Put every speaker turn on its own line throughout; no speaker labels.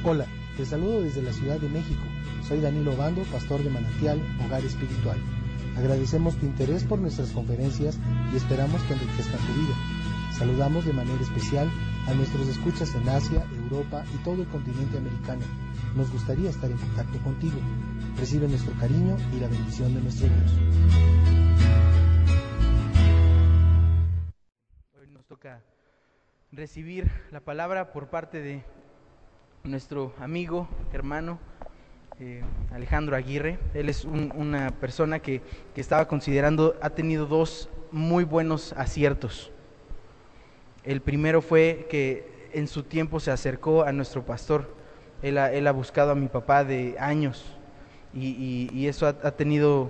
Hola, te saludo desde la Ciudad de México. Soy Danilo Obando, pastor de Manantial, Hogar Espiritual. Agradecemos tu interés por nuestras conferencias y esperamos que enriquezcan tu vida. Saludamos de manera especial a nuestros escuchas en Asia, Europa y todo el continente americano. Nos gustaría estar en contacto contigo. Recibe nuestro cariño y la bendición de nuestro Dios.
Hoy nos toca recibir la palabra por parte de nuestro amigo, hermano, Alejandro Aguirre. Él es una persona que estaba considerando, ha tenido dos muy buenos aciertos. El primero fue que en su tiempo se acercó a nuestro pastor. Él ha buscado a mi papá de años y eso ha tenido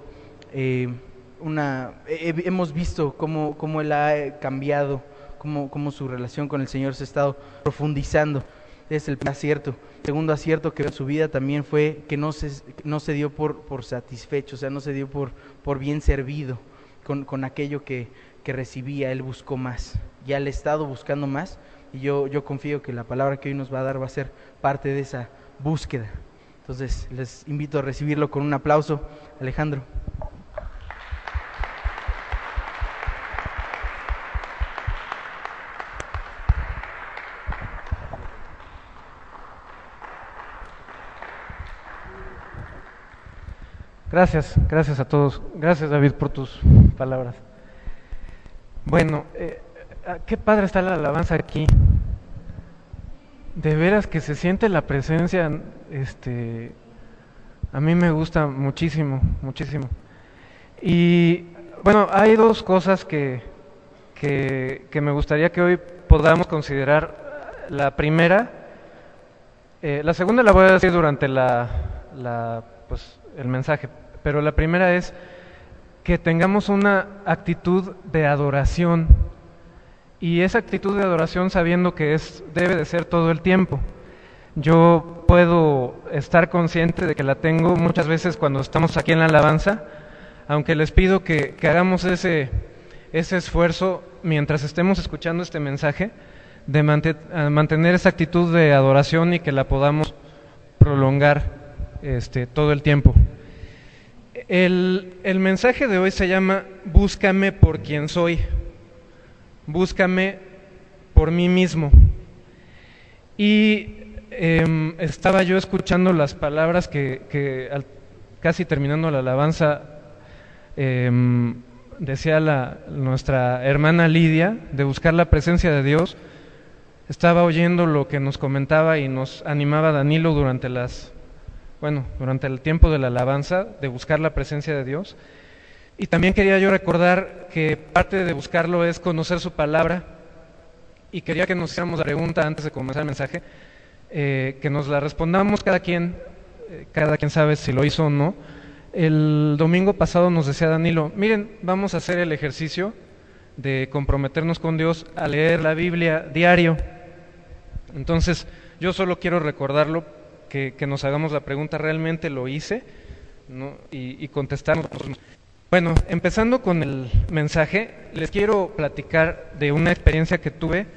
hemos visto cómo él ha cambiado, cómo su relación con el Señor se ha estado profundizando. Es el primer acierto. El segundo acierto que en su vida también fue que no se dio por satisfecho, o sea, no se dio por bien servido con aquello que recibía. Él buscó más, ya le ha estado buscando más, y yo confío que la palabra que hoy nos va a dar va a ser parte de esa búsqueda. Entonces les invito a recibirlo con un aplauso. Alejandro.
Gracias a todos. Gracias, David, por tus palabras. Bueno, qué padre está la alabanza aquí. De veras que se siente la presencia, a mí me gusta muchísimo, muchísimo. Y bueno, hay dos cosas que me gustaría que hoy podamos considerar. La primera, la segunda la voy a decir durante el mensaje, pero la primera es que tengamos una actitud de adoración, y esa actitud de adoración sabiendo que debe de ser todo el tiempo. Yo puedo estar consciente de que la tengo muchas veces cuando estamos aquí en la alabanza, aunque les pido que hagamos ese esfuerzo mientras estemos escuchando este mensaje, de mantener esa actitud de adoración y que la podamos prolongar todo el tiempo. El mensaje de hoy se llama Búscame por quien soy. Búscame por mí mismo. Y estaba yo escuchando las palabras que casi terminando la alabanza decía nuestra hermana Lidia, de buscar la presencia de Dios. Estaba oyendo lo que nos comentaba y nos animaba Danilo durante el tiempo de la alabanza, de buscar la presencia de Dios. Y también quería yo recordar que parte de buscarlo es conocer su palabra, y quería que nos hiciéramos la pregunta antes de comenzar el mensaje, que nos la respondamos cada quien sabe si lo hizo o no. El domingo pasado nos decía Danilo, miren, vamos a hacer el ejercicio de comprometernos con Dios a leer la Biblia diario. Entonces yo solo quiero recordarlo, que nos hagamos la pregunta, ¿realmente lo hice? ¿No? Y contestarnos. Bueno, empezando con el mensaje, les quiero platicar de una experiencia que tuve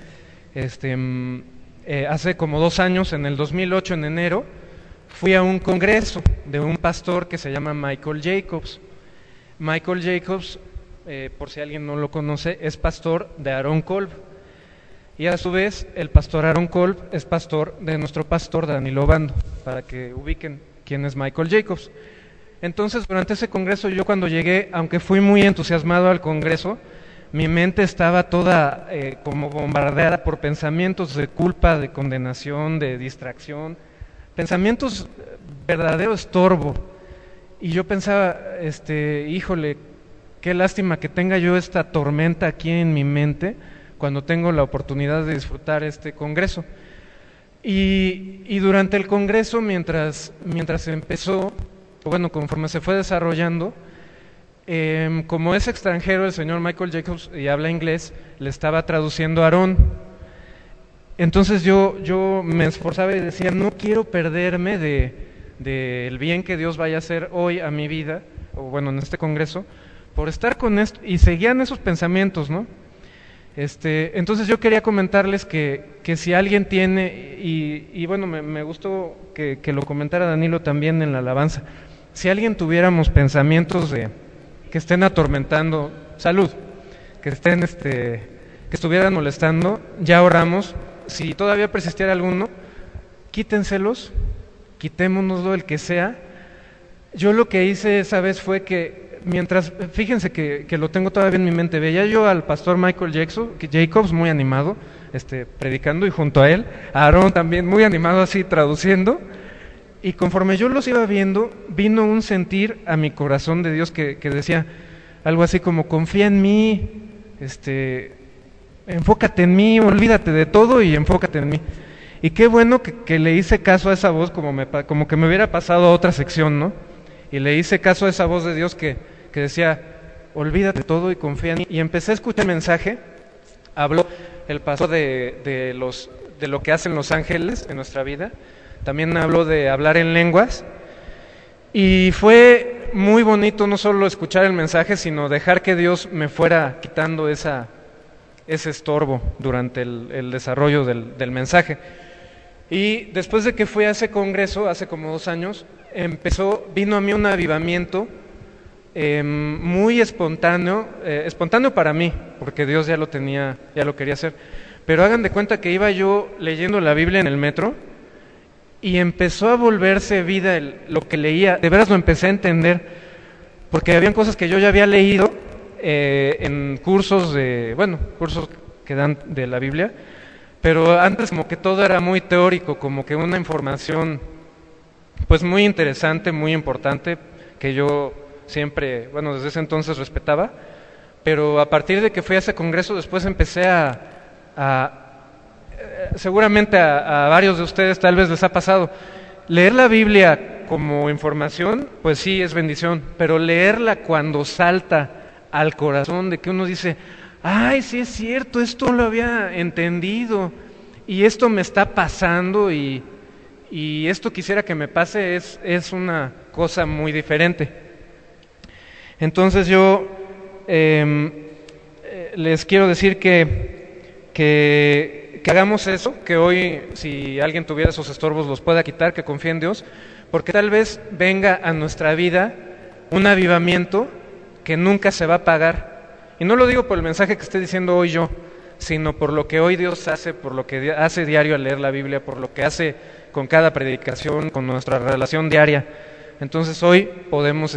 hace como 2 años, en el 2008, en enero. Fui a un congreso de un pastor que se llama Michael Jacobs. Michael Jacobs, por si alguien no lo conoce, es pastor de Aaron Kolb. Y a su vez, el pastor Aaron Kolb es pastor de nuestro pastor Danilo Obando, para que ubiquen quién es Michael Jacobs. Entonces, durante ese congreso, yo cuando llegué, aunque fui muy entusiasmado al congreso, mi mente estaba toda como bombardeada por pensamientos de culpa, de condenación, de distracción, pensamientos verdadero estorbo. Y yo pensaba, híjole, qué lástima que tenga yo esta tormenta aquí en mi mente cuando tengo la oportunidad de disfrutar este congreso. Y durante el congreso, mientras empezó, bueno, conforme se fue desarrollando, como es extranjero el señor Michael Jacobs y habla inglés, le estaba traduciendo a Aarón. Entonces yo me esforzaba y decía, no quiero perderme del bien que Dios vaya a hacer hoy a mi vida, o bueno, en este congreso, por estar con esto, y seguían esos pensamientos, ¿no? Entonces yo quería comentarles que si alguien tiene, y bueno, me gustó que lo comentara Danilo también en la alabanza, si alguien tuviéramos pensamientos que estén atormentando, salud, que estuvieran molestando, ya oramos. Si todavía persistiera alguno, quítenselos, quitémonoslo, el que sea. Yo lo que hice esa vez fue que fíjense que lo tengo todavía en mi mente, veía yo al pastor Michael Jacobs muy animado, predicando, y junto a él, a Aarón también muy animado así traduciendo, y conforme yo los iba viendo, vino un sentir a mi corazón de Dios que decía algo así como: confía en mí, enfócate en mí, olvídate de todo y enfócate en mí. Y qué bueno que le hice caso a esa voz, como que me hubiera pasado a otra sección, ¿no? Y le hice caso a esa voz de Dios que decía: olvídate de todo y confía en mí. Y empecé a escuchar el mensaje. Habló el pastor de lo que hacen los ángeles en nuestra vida. También habló de hablar en lenguas. Y fue muy bonito no solo escuchar el mensaje, sino dejar que Dios me fuera quitando ese estorbo durante el desarrollo del mensaje. Y después de que fui a ese congreso, hace como 2 años, vino a mí un avivamiento muy espontáneo para mí, porque Dios ya lo quería hacer. Pero hagan de cuenta que iba yo leyendo la Biblia en el metro y empezó a volverse vida lo que leía. De veras lo empecé a entender, porque habían cosas que yo ya había leído en cursos que dan de la Biblia, pero antes como que todo era muy teórico, como que una información pues muy interesante, muy importante, que yo siempre, desde ese entonces respetaba. Pero a partir de que fui a ese congreso, después empecé seguramente a varios de ustedes tal vez les ha pasado, leer la Biblia como información, pues sí, es bendición, pero leerla cuando salta al corazón, de que uno dice: ay, sí es cierto, esto no lo había entendido, y esto me está pasando, y esto quisiera que me pase, es una cosa muy diferente. Entonces yo les quiero decir que hagamos eso, que hoy, si alguien tuviera esos estorbos, los pueda quitar, que confíe en Dios, porque tal vez venga a nuestra vida un avivamiento que nunca se va a apagar. Y no lo digo por el mensaje que estoy diciendo hoy yo, sino por lo que hoy Dios hace, por lo que hace diario al leer la Biblia, por lo que hace con cada predicación, con nuestra relación diaria. Entonces hoy podemos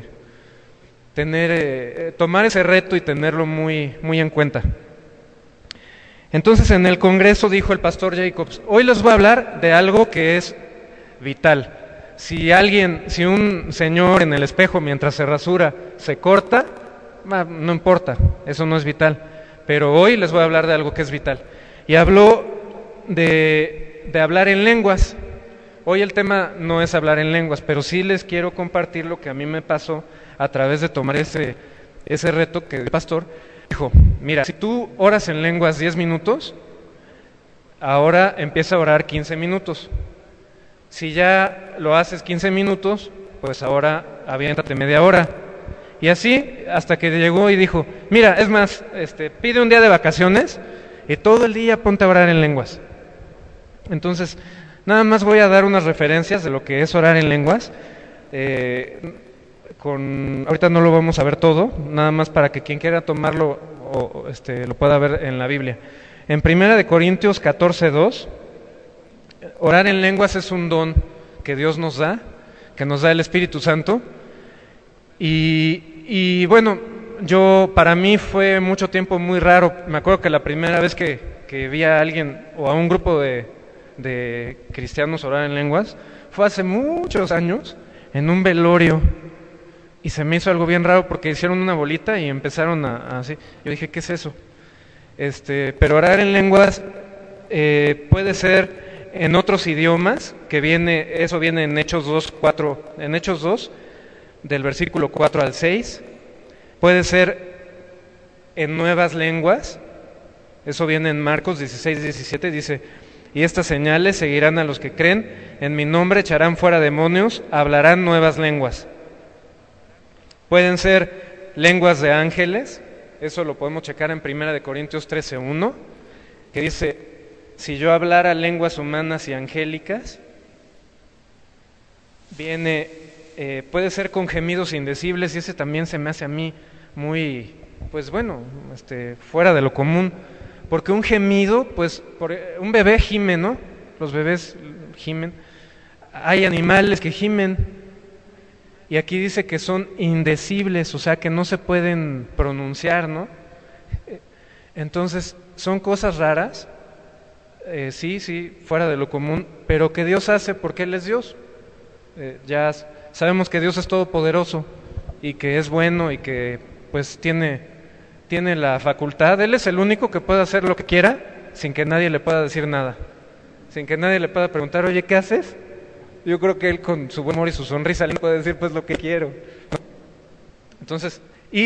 tomar ese reto y tenerlo muy, muy en cuenta. Entonces en el congreso dijo el pastor Jacobs: hoy les voy a hablar de algo que es vital. Si un señor en el espejo mientras se rasura se corta, no importa, eso no es vital. Pero hoy les voy a hablar de algo que es vital. Y habló de hablar en lenguas. Hoy el tema no es hablar en lenguas, pero sí les quiero compartir lo que a mí me pasó a través de tomar ese reto que el pastor dijo: mira, si tú oras en lenguas 10 minutos, ahora empieza a orar 15 minutos. Si ya lo haces 15 minutos, pues ahora aviéntate media hora. Y así hasta que llegó y dijo: mira, es más, pide un día de vacaciones y todo el día ponte a orar en lenguas. Entonces, nada más voy a dar unas referencias de lo que es orar en lenguas. Ahorita no lo vamos a ver todo, nada más para que quien quiera tomarlo lo pueda ver en la Biblia. En 1 Corintios 14:2, orar en lenguas es un don que Dios nos da, que nos da el Espíritu Santo. Y bueno, para mí fue mucho tiempo muy raro. Me acuerdo que la primera vez que vi a alguien o a un grupo de cristianos orar en lenguas fue hace muchos años en un velorio, y se me hizo algo bien raro porque hicieron una bolita y empezaron así. Yo dije: ¿qué es eso? Pero orar en lenguas puede ser en otros idiomas, eso viene en Hechos 2, del versículo 4 al 6. Puede ser en nuevas lenguas, eso viene en Marcos 16:17, dice: y estas señales seguirán a los que creen, en mi nombre echarán fuera demonios, hablarán nuevas lenguas. Pueden ser lenguas de ángeles, Eso lo podemos checar en 1 Corintios 13:1, que dice: si yo hablara lenguas humanas y angélicas, puede ser con gemidos indecibles, y ese también se me hace a mí muy, pues bueno, fuera de lo común, porque un gemido, pues un bebé gime, ¿no? Los bebés gimen, hay animales que gimen, y aquí dice que son indecibles, o sea que no se pueden pronunciar, ¿no? Entonces son cosas raras, sí, fuera de lo común, pero que Dios hace porque Él es Dios. Ya sabemos que Dios es todopoderoso y que es bueno y que pues tiene la facultad. Él es el único que puede hacer lo que quiera sin que nadie le pueda decir nada, sin que nadie le pueda preguntar: oye, ¿qué haces? Yo creo que Él, con su buen humor y su sonrisa, le puede decir pues lo que quiero. Entonces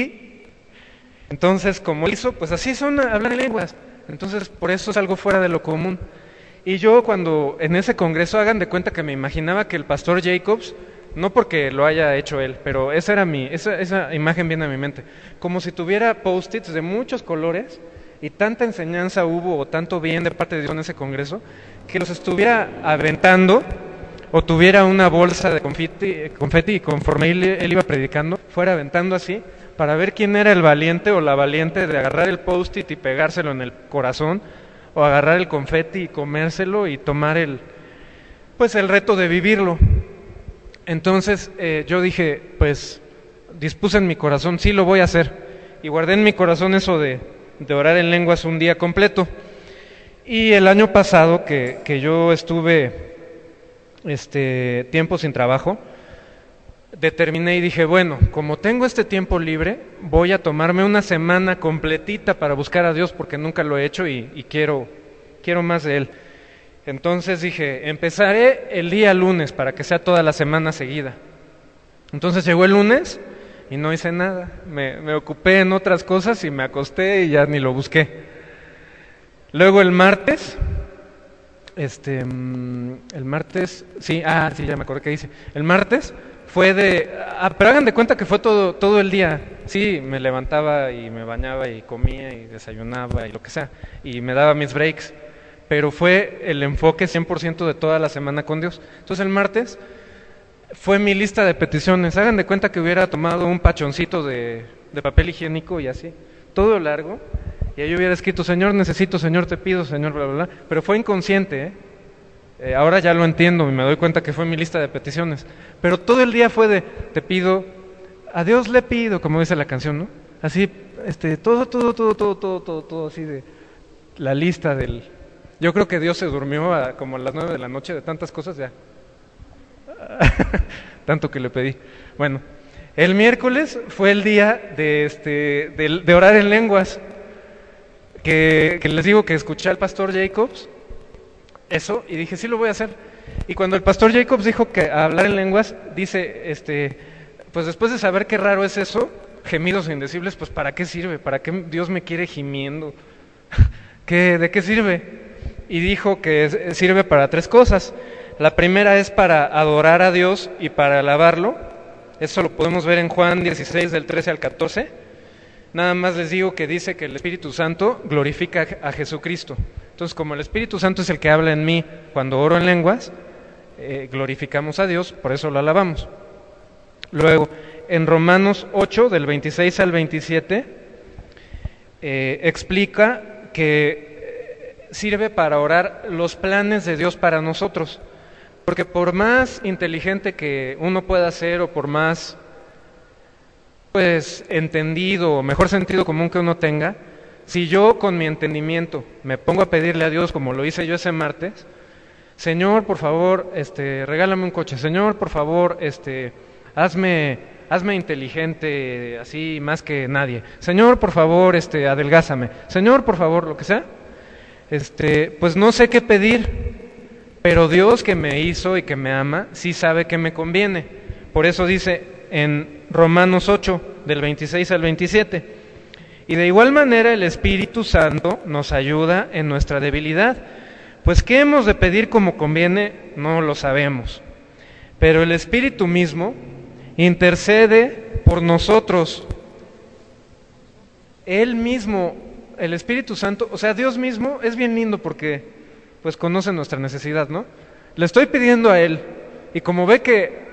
como Él hizo, pues así son hablar en lenguas. Entonces por eso es algo fuera de lo común. Y yo, cuando en ese congreso, hagan de cuenta que me imaginaba que el pastor Jacobs, no porque lo haya hecho él, pero esa imagen viene a mi mente, como si tuviera post-its de muchos colores, y tanta enseñanza hubo, o tanto bien de parte de Dios en ese congreso, que los estuviera aventando, o tuviera una bolsa de confeti, y conforme él iba predicando, fuera aventando así, para ver quién era el valiente o la valiente de agarrar el post-it y pegárselo en el corazón, o agarrar el confeti y comérselo y tomar el reto de vivirlo. Entonces yo dije, pues dispuse en mi corazón, sí lo voy a hacer, y guardé en mi corazón eso de orar en lenguas un día completo. Y el año pasado que yo estuve tiempo sin trabajo, determiné y dije, bueno, como tengo este tiempo libre, voy a tomarme una semana completita para buscar a Dios, porque nunca lo he hecho y quiero más de Él. Entonces dije, empezaré el día lunes para que sea toda la semana seguida. Entonces llegó el lunes y no hice nada, me ocupé en otras cosas y me acosté y ya ni lo busqué. Luego el martes, ya me acordé que hice. El martes fue pero hagan de cuenta que fue todo el día. Sí, me levantaba y me bañaba y comía y desayunaba y lo que sea, y me daba mis breaks, pero fue el enfoque 100% de toda la semana con Dios. Entonces el martes fue mi lista de peticiones. Hagan de cuenta que hubiera tomado un pachoncito de papel higiénico y así, todo largo, y ahí hubiera escrito: Señor, necesito, Señor, te pido, Señor, bla, bla, bla. Pero fue inconsciente, ahora ya lo entiendo y me doy cuenta que fue mi lista de peticiones. Pero todo el día fue te pido, a Dios le pido, como dice la canción, ¿no? Así, todo así de la lista del... Yo creo que Dios se durmió como a las 9 de la noche de tantas cosas ya. Tanto que le pedí. Bueno, el miércoles fue el día de orar en lenguas, que les digo que escuché al pastor Jacobs eso y dije, sí lo voy a hacer. Y cuando el pastor Jacobs dijo que hablar en lenguas, dice, pues después de saber qué raro es eso, gemidos indecibles, pues ¿para qué sirve? ¿Para qué Dios me quiere gimiendo? ¿De qué sirve? Y dijo que sirve para 3 cosas. La primera es para adorar a Dios y para alabarlo. Eso lo podemos ver en Juan 16, del 13 al 14. Nada más les digo que dice que el Espíritu Santo glorifica a Jesucristo. Entonces, como el Espíritu Santo es el que habla en mí cuando oro en lenguas, glorificamos a Dios, por eso lo alabamos. Luego, en Romanos 8, del 26 al 27, explica que sirve para orar los planes de Dios para nosotros. Porque por más inteligente que uno pueda ser, o por más entendido o mejor sentido común que uno tenga, si yo con mi entendimiento me pongo a pedirle a Dios, como lo hice yo ese martes: Señor, por favor, regálame un coche. Señor, por favor, hazme inteligente así más que nadie. Señor, por favor, adelgázame. Señor, por favor, lo que sea. Pues no sé qué pedir, pero Dios, que me hizo y que me ama, sí sabe que me conviene. Por eso dice en Romanos 8, del 26 al 27: y de igual manera el Espíritu Santo nos ayuda en nuestra debilidad, pues qué hemos de pedir como conviene no lo sabemos, pero el Espíritu mismo intercede por nosotros Él mismo, el Espíritu Santo, o sea, Dios mismo es bien lindo porque pues conoce nuestra necesidad, ¿no? Le estoy pidiendo a Él, y como ve que,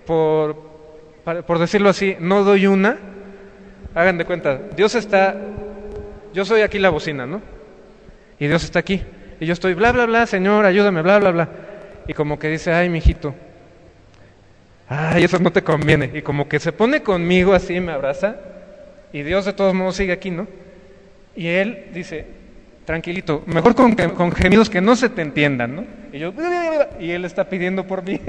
por decirlo así, no doy una, hagan de cuenta, Dios está, yo soy aquí la bocina, ¿no? Y Dios está aquí, y yo estoy bla, bla, bla, Señor, ayúdame, bla, bla, bla. Y como que dice, ay, mijito, ay, eso no te conviene. Y como que se pone conmigo así, me abraza, y Dios de todos modos sigue aquí, ¿no? Y Él dice, tranquilito, mejor con gemidos que no se te entiendan, ¿no? Y yo, y Él está pidiendo por mí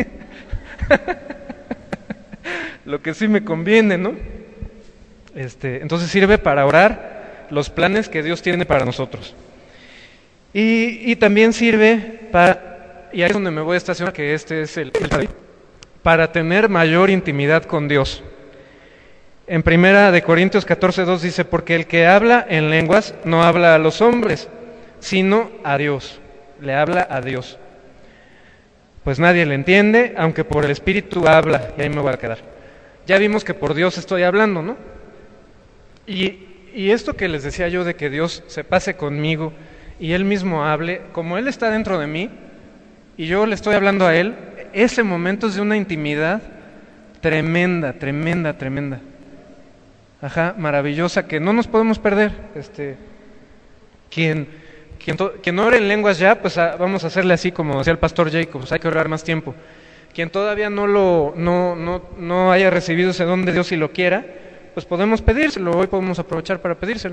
lo que sí me conviene, ¿no? Entonces sirve para orar los planes que Dios tiene para nosotros. Y también sirve para, y ahí es donde me voy a estacionar, que este es el para tener mayor intimidad con Dios. En 1 Corintios 14:2 dice, porque el que habla en lenguas no habla a los hombres, sino a Dios, le habla a Dios. Pues nadie le entiende, aunque por el Espíritu habla, y ahí me voy a quedar. Ya vimos que por Dios estoy hablando, ¿no? Y esto que les decía yo de que Dios se pase conmigo y Él mismo hable, como Él está dentro de mí y yo le estoy hablando a Él, ese momento es de una intimidad tremenda, tremenda, tremenda. Ajá, maravillosa, que no nos podemos perder. Quien no ore en lenguas ya, pues vamos a hacerle así como decía el pastor Jacobs, hay que orar más tiempo. Quien todavía no haya recibido ese don de Dios y lo quiera, pues podemos pedírselo, hoy podemos aprovechar para pedírselo.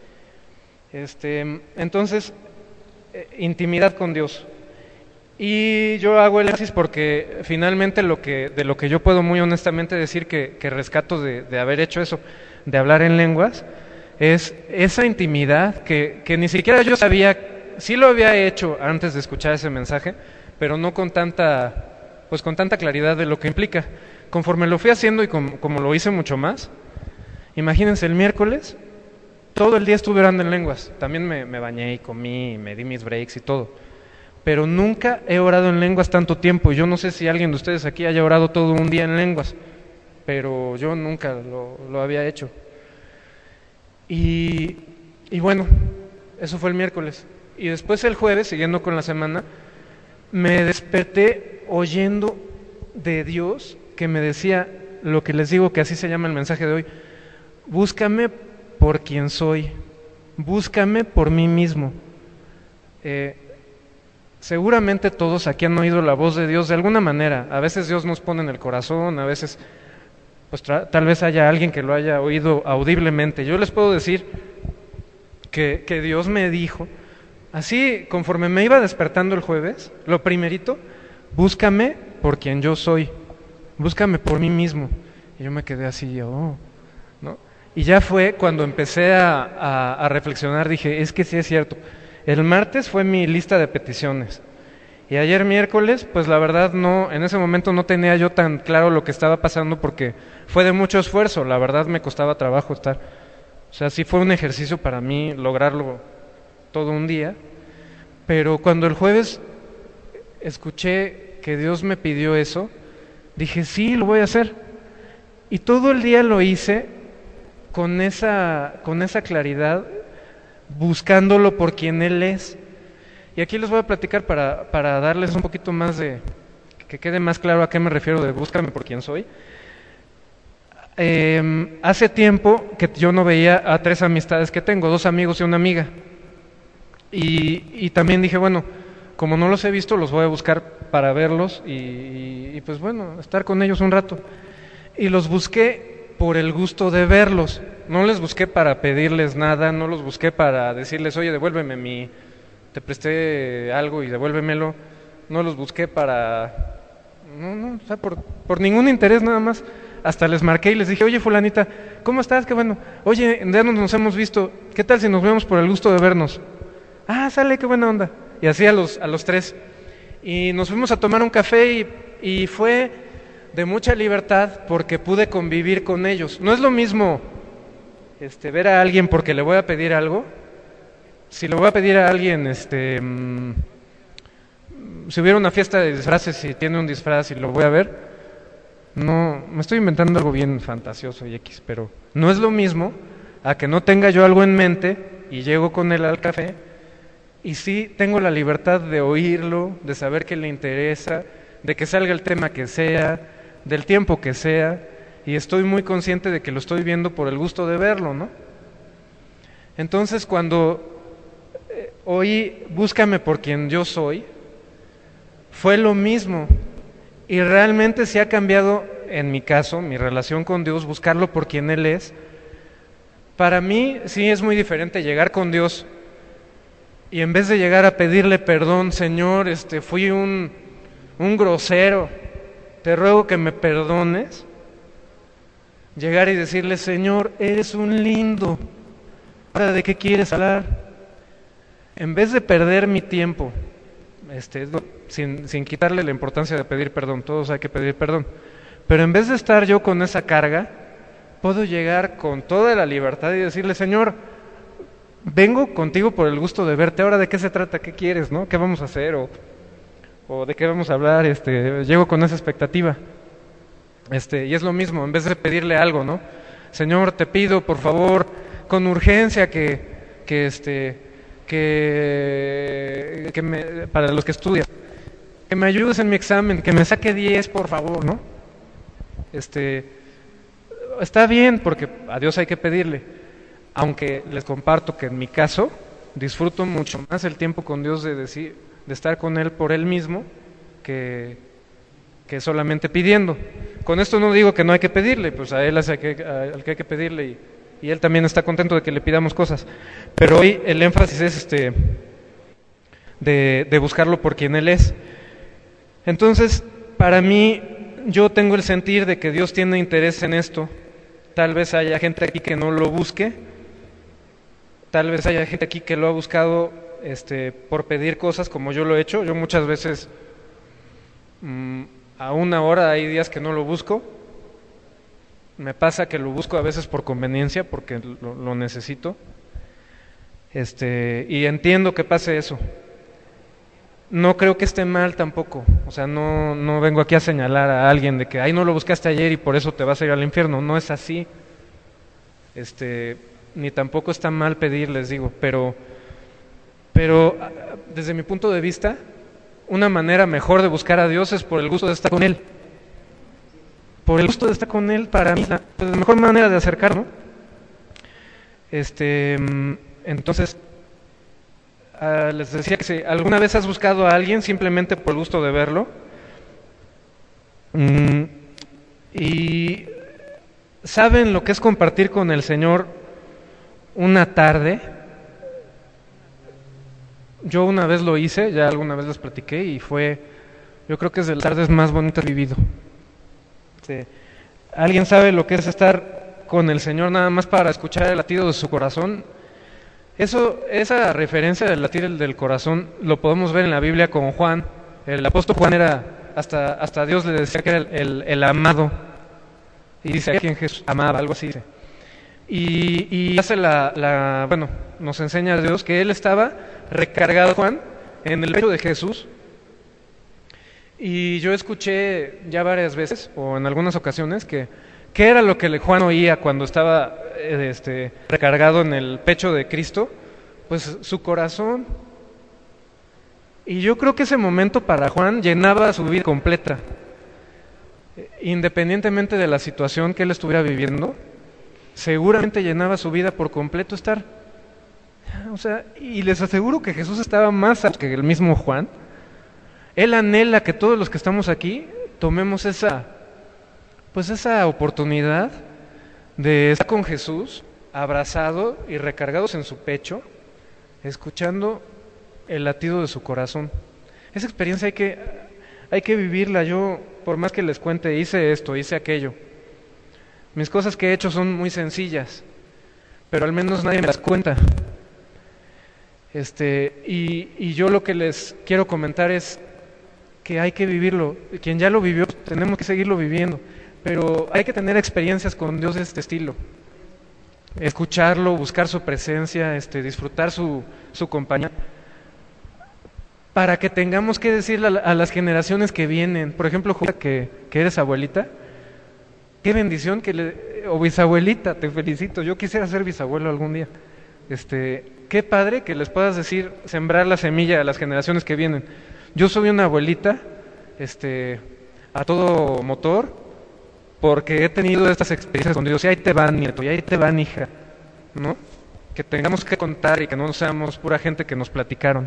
Entonces, intimidad con Dios. Y yo hago el énfasis porque finalmente de lo que yo puedo muy honestamente decir que rescato de haber hecho eso, de hablar en lenguas, es esa intimidad que ni siquiera yo sabía, sí lo había hecho antes de escuchar ese mensaje, pero no con tanta claridad de lo que implica. Conforme lo fui haciendo y como lo hice mucho más, imagínense, el miércoles todo el día estuve orando en lenguas, también me bañé y comí y me di mis breaks y todo, pero nunca he orado en lenguas tanto tiempo. Yo no sé si alguien de ustedes aquí haya orado todo un día en lenguas, pero yo nunca lo había hecho. Y bueno, eso fue el miércoles. Y después el jueves, siguiendo con la semana, me desperté oyendo de Dios que me decía lo que les digo, que así se llama el mensaje de hoy: búscame por quien soy, búscame por mí mismo. Seguramente todos aquí han oído la voz de Dios de alguna manera. A veces Dios nos pone en el corazón, a veces pues tal vez haya alguien que lo haya oído audiblemente. Yo les puedo decir que Dios me dijo, así conforme me iba despertando el jueves, lo primerito: búscame por quien yo soy, búscame por mí mismo. Y yo me quedé así, ¿no? Y ya fue cuando empecé a reflexionar, dije, es que sí es cierto. El martes fue mi lista de peticiones. Y ayer miércoles, pues la verdad en ese momento no tenía yo tan claro lo que estaba pasando porque fue de mucho esfuerzo, la verdad me costaba trabajo estar. O sea, sí fue un ejercicio para mí lograrlo todo un día. Pero cuando el jueves escuché que Dios me pidió eso, dije, sí, lo voy a hacer. Y todo el día lo hice con esa claridad, buscándolo por quien Él es. Y aquí les voy a platicar para darles un poquito más que quede más claro a qué me refiero de búscame por quien soy. Hace tiempo que yo no veía a 3 amistades que tengo, 2 amigos y una amiga. Y también dije, bueno, como no los he visto, los voy a buscar para verlos y pues bueno, estar con ellos un rato. Y los busqué por el gusto de verlos. No les busqué para pedirles nada, no los busqué para decirles, oye, devuélveme te presté algo y devuélvemelo. No los busqué para... No, o sea, por ningún interés, nada más. Hasta les marqué y les dije, oye, fulanita, ¿cómo estás? Qué bueno. Oye, ya nos hemos visto, ¿qué tal si nos vemos por el gusto de vernos? Ah, sale, qué buena onda. Y así a los 3. Y nos fuimos a tomar un café y fue de mucha libertad porque pude convivir con ellos. No es lo mismo ver a alguien porque le voy a pedir algo. Si le voy a pedir a alguien, si hubiera una fiesta de disfraces y tiene un disfraz y lo voy a ver, no, me estoy inventando algo bien fantasioso y X, pero no es lo mismo a que no tenga yo algo en mente y llego con él al café y sí tengo la libertad de oírlo, de saber que le interesa, de que salga el tema que sea, del tiempo que sea, y estoy muy consciente de que lo estoy viendo por el gusto de verlo, ¿no? Entonces cuando oí Búscame por quien yo soy, fue lo mismo, y realmente sí ha cambiado, en mi caso, mi relación con Dios, buscarlo por quien Él es. Para mí sí es muy diferente llegar con Dios y en vez de llegar a pedirle perdón, Señor, fui un grosero, te ruego que me perdones, llegar y decirle, Señor, eres un lindo, ¿ahora de qué quieres hablar? En vez de perder mi tiempo, sin quitarle la importancia de pedir perdón, todos hay que pedir perdón, pero en vez de estar yo con esa carga, puedo llegar con toda la libertad y decirle, Señor, vengo contigo por el gusto de verte, ahora de qué se trata, qué quieres, ¿no? ¿Qué vamos a hacer? O de qué vamos a hablar, llego con esa expectativa. Y es lo mismo, en vez de pedirle algo, ¿no? Señor, te pido, por favor, con urgencia para los que estudian, que me ayudes en mi examen, que me saque 10, por favor, ¿no? Está bien, porque a Dios hay que pedirle, aunque les comparto que en mi caso disfruto mucho más el tiempo con Dios de estar con Él por Él mismo que solamente pidiendo. Con esto no digo que no hay que pedirle, pues a Él es al que hay que pedirle y Él también está contento de que le pidamos cosas, pero hoy el énfasis es de buscarlo por quien Él es. Entonces, para mí, yo tengo el sentir de que Dios tiene interés en esto. Tal vez haya gente aquí que no lo busque, tal vez haya gente aquí que lo ha buscado por pedir cosas como yo lo he hecho. Yo muchas veces, a una hora hay días que no lo busco. Me pasa que lo busco a veces por conveniencia, porque lo necesito. Y entiendo que pase eso. No creo que esté mal tampoco, o sea, no vengo aquí a señalar a alguien de que, ay, no lo buscaste ayer y por eso te vas a ir al infierno, no es así, ni tampoco está mal pedir, les digo, pero desde mi punto de vista, una manera mejor de buscar a Dios es por el gusto de estar con Él, por el gusto de estar con Él, para mí, la mejor manera de acercarnos, entonces, les decía que si alguna vez has buscado a alguien simplemente por el gusto de verlo y saben lo que es compartir con el Señor una tarde. Yo una vez lo hice, ya alguna vez les platiqué y yo creo que es de las tardes más bonitas que he vivido. ¿Alguien sabe lo que es estar con el Señor nada más para escuchar el latido de su corazón? Esa referencia del latir del corazón lo podemos ver en la Biblia con Juan. El apóstol Juan hasta Dios le decía que era el amado. Y dice a quien Jesús amaba, algo así dice. Y hace nos enseña Dios que él estaba recargado, Juan, en el pecho de Jesús. Y yo escuché ya varias veces, o en algunas ocasiones, que ¿qué era lo que Juan oía cuando estaba recargado en el pecho de Cristo? Pues su corazón. Y yo creo que ese momento para Juan llenaba su vida completa. Independientemente de la situación que él estuviera viviendo, seguramente llenaba su vida por completo estar. O sea, y les aseguro que Jesús estaba más alto que el mismo Juan. Él anhela que todos los que estamos aquí tomemos esa oportunidad de estar con Jesús, abrazado y recargados en su pecho, escuchando el latido de su corazón. Esa experiencia hay que vivirla. Yo, por más que les cuente, hice esto, hice aquello. Mis cosas que he hecho son muy sencillas, pero al menos nadie me las cuenta. Y yo lo que les quiero comentar es que hay que vivirlo. Quien ya lo vivió, tenemos que seguirlo viviendo. Pero hay que tener experiencias con Dios de este estilo. Escucharlo, buscar su presencia, disfrutar su compañía. Para que tengamos que decirle a las generaciones que vienen. Por ejemplo, que eres abuelita, qué bendición o bisabuelita, te felicito, yo quisiera ser bisabuelo algún día. Qué padre que les puedas decir, sembrar la semilla a las generaciones que vienen. Yo soy una abuelita, a todo motor, porque he tenido estas experiencias con Dios, y ahí te van, nieto, y ahí te van, hija, ¿no? Que tengamos que contar y que no seamos pura gente que nos platicaron.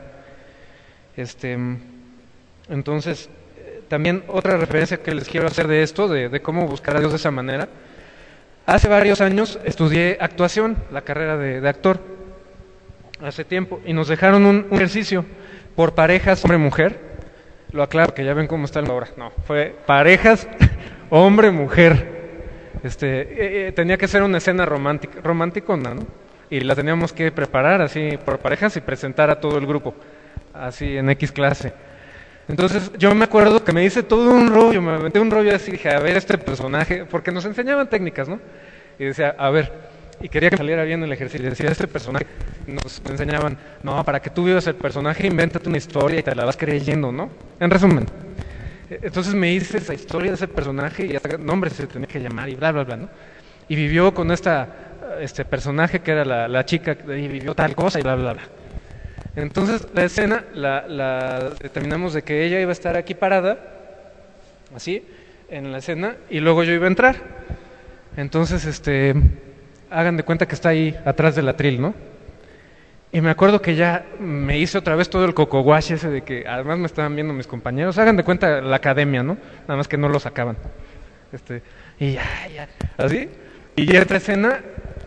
Entonces, también otra referencia que les quiero hacer de esto, de cómo buscar a Dios de esa manera. Hace varios años estudié actuación, la carrera de actor, hace tiempo, y nos dejaron un ejercicio por parejas hombre-mujer. Lo aclaro, que ya ven cómo está la obra. No, fue parejas hombre-mujer. Tenía que ser una escena romanticona, ¿no? Y la teníamos que preparar así por parejas y presentar a todo el grupo, así en X clase. Entonces yo me acuerdo que me hice todo un rollo, me aventé un rollo así, dije, a ver este personaje, porque nos enseñaban técnicas, ¿no? Y decía, a ver, y quería que saliera bien el ejercicio, y decía, este personaje, nos enseñaban, no, para que tú vivas el personaje, invéntate una historia y te la vas creyendo, ¿no? En resumen. Entonces me hice esa historia de ese personaje y hasta nombre se tenía que llamar y bla, bla, bla, ¿no? Y vivió con este personaje que era la chica, y vivió tal cosa y bla, bla, bla. Entonces la escena la determinamos de que ella iba a estar aquí parada, así, en la escena, y luego yo iba a entrar. Entonces, hagan de cuenta que está ahí atrás del atril, ¿no? Y me acuerdo que ya me hice otra vez todo el cocoguache ese de que además me estaban viendo mis compañeros, hagan de cuenta la academia, ¿no? Nada más que no lo sacaban. Y ya, así, y ya entré a escena,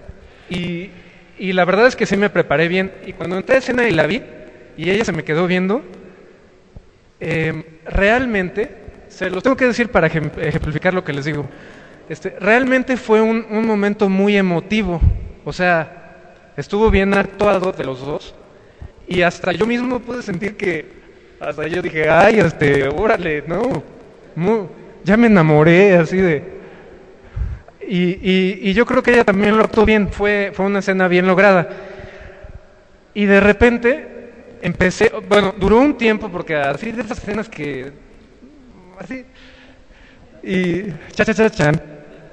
y la verdad es que sí me preparé bien, y cuando entré a escena y la vi, y ella se me quedó viendo, realmente, se los tengo que decir para ejemplificar lo que les digo, realmente fue un momento muy emotivo, o sea, estuvo bien actuado de los dos, y hasta yo mismo pude sentir que, hasta yo dije, ay, órale, no, ya me enamoré, así de... Y yo creo que ella también lo actuó bien, fue una escena bien lograda. Y de repente empecé, bueno, duró un tiempo porque así de esas escenas que, así, y chan.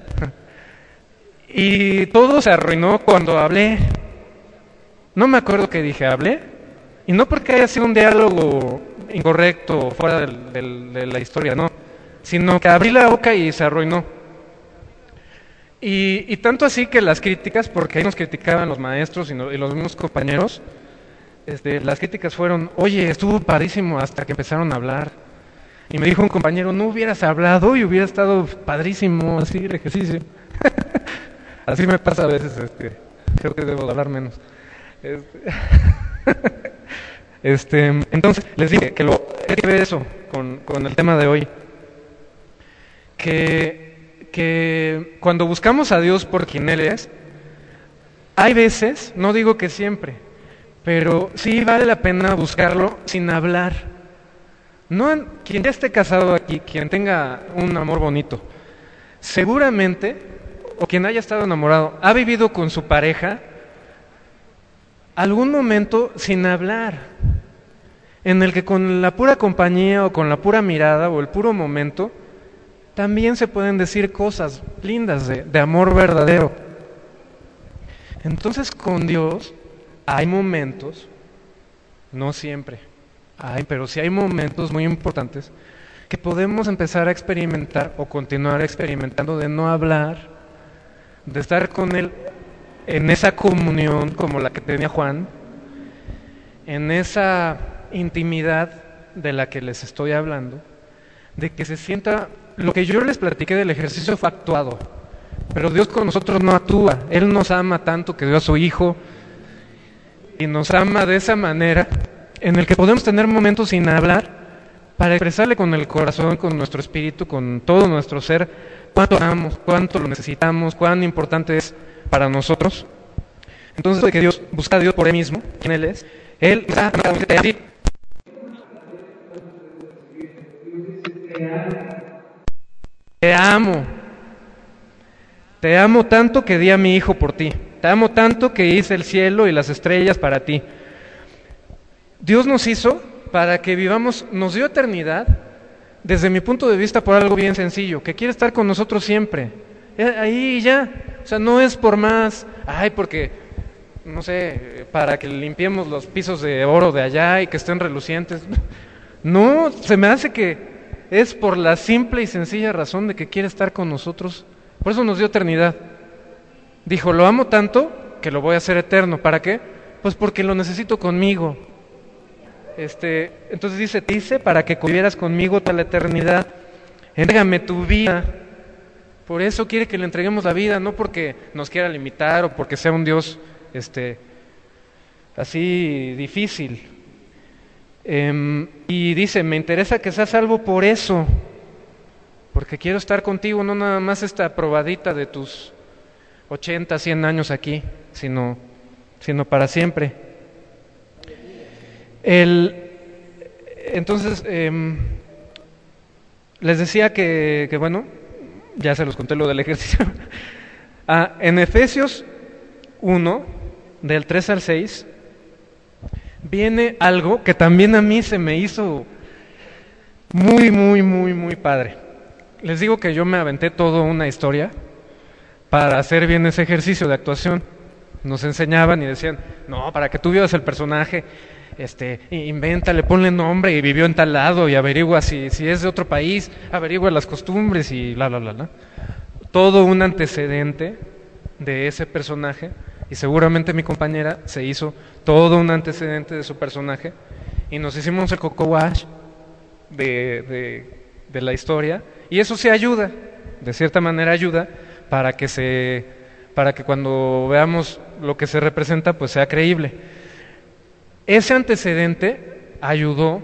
Y todo se arruinó cuando hablé. No me acuerdo qué dije, hablé. Y no porque haya sido un diálogo incorrecto, fuera de la historia, no. Sino que abrí la boca y se arruinó. Y tanto así que las críticas, porque ahí nos criticaban los maestros y los mismos compañeros, las críticas fueron, oye, estuvo padrísimo hasta que empezaron a hablar. Y me dijo un compañero, no hubieras hablado y hubiera estado padrísimo así el ejercicio. Así me pasa a veces, creo que debo hablar menos. Entonces, les dije que hay que ver eso con el tema de hoy. Que cuando buscamos a Dios por quien Él es, hay veces, no digo que siempre, pero sí vale la pena buscarlo sin hablar. No, quien ya esté casado aquí, quien tenga un amor bonito, seguramente, o quien haya estado enamorado, ha vivido con su pareja algún momento sin hablar, en el que con la pura compañía o con la pura mirada o el puro momento, también se pueden decir cosas lindas de amor verdadero. Entonces con Dios hay momentos, no siempre, pero sí hay momentos muy importantes que podemos empezar a experimentar o continuar experimentando de no hablar, de estar con Él en esa comunión como la que tenía Juan, en esa intimidad de la que les estoy hablando, de que se sienta... Lo que yo les platiqué del ejercicio fue actuado, pero Dios con nosotros no actúa. Él nos ama tanto que dio a su Hijo y nos ama de esa manera en el que podemos tener momentos sin hablar para expresarle con el corazón, con nuestro espíritu, con todo nuestro ser, cuánto amamos, cuánto lo necesitamos, cuán importante es para nosotros. Entonces, de que Dios busca a Dios por Él mismo, quien Él es, Él está a ti. Te amo tanto que di a mi Hijo por ti, te amo tanto que hice el cielo y las estrellas para ti. Dios nos hizo para que vivamos, nos dio eternidad, desde mi punto de vista por algo bien sencillo, que quiere estar con nosotros siempre, ahí ya. O sea, no es por más, porque, no sé, para que limpiemos los pisos de oro de allá y que estén relucientes. No, se me hace que es por la simple y sencilla razón de que quiere estar con nosotros. Por eso nos dio eternidad. Dijo, lo amo tanto que lo voy a hacer eterno. ¿Para qué? Pues porque lo necesito conmigo. Entonces dice, para que convivieras conmigo toda la eternidad. Entrégame tu vida. Por eso quiere que le entreguemos la vida, no porque nos quiera limitar o porque sea un Dios así difícil. Y dice, me interesa que seas salvo por eso, porque quiero estar contigo, no nada más esta probadita de tus 80, 100 años aquí, sino para siempre. Entonces, les decía que bueno, ya se los conté lo del ejercicio. En Efesios 1, del 3 al 6, viene algo que también a mí se me hizo muy, muy, muy, muy padre. Les digo que yo me aventé toda una historia para hacer bien ese ejercicio de actuación. Nos enseñaban y decían, no, para que tú vivas el personaje, invéntale, ponle nombre y vivió en tal lado y averigua si es de otro país, averigua las costumbres y bla, bla, bla, bla. Todo un antecedente de ese personaje, y seguramente mi compañera se hizo todo un antecedente de su personaje y nos hicimos el coco wash de la historia, y eso sí ayuda, de cierta manera ayuda para que cuando veamos lo que se representa pues sea creíble. Ese antecedente ayudó